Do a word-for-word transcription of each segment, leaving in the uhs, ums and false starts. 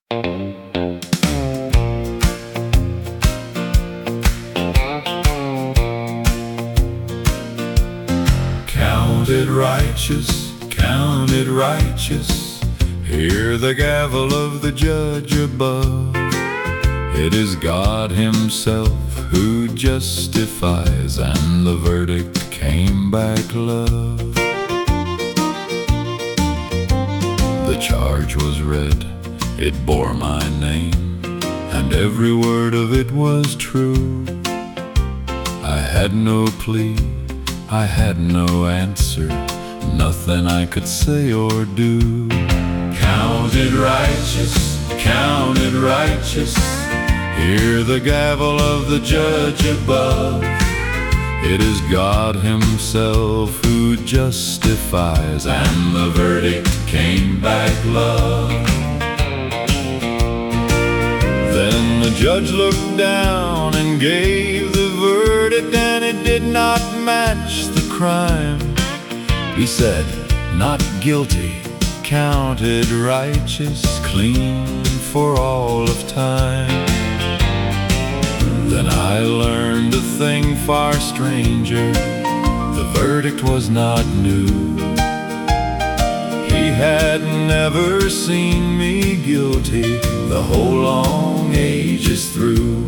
Counted righteous, counted righteous, hear the gavel of the judge above. It is God himself who justifies, and the verdict came back love. The charge was read, it bore my name, and every word of it was true. I had no plea, I had no answer, nothing I could say or do. Counted righteous, counted righteous, hear the gavel of the judge above. It is God himself who justifies, and the verdict came back love. Then the judge looked down and gave the verdict, and it did not match the crime. He said, not guilty, counted righteous, clean for all of time. Then I learned a thing far stranger, the verdict was not new. He had never seen me guilty the whole long ages through.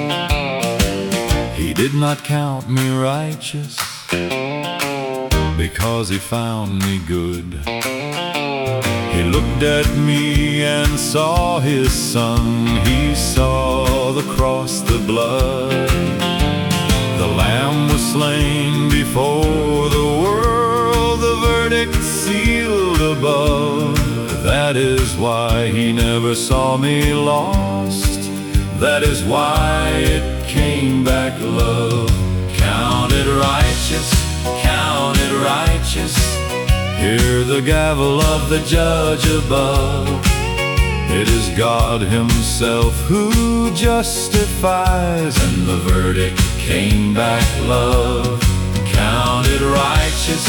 He did not count me righteous because he found me good. He looked at me and saw his son. He saw the cross, the blood. The Lamb was slain before the world, the verdict sealed above. That is why he never saw me lost. That is why it came back love. Counted righteous, counted righteous, hear the gavel of the judge above. It is God himself who justifies, and the verdict came back love. Counted righteous,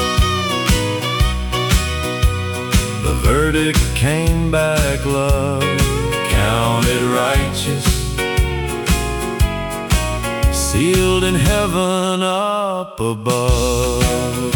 the verdict came back love. Counted righteous, sealed in heaven up above.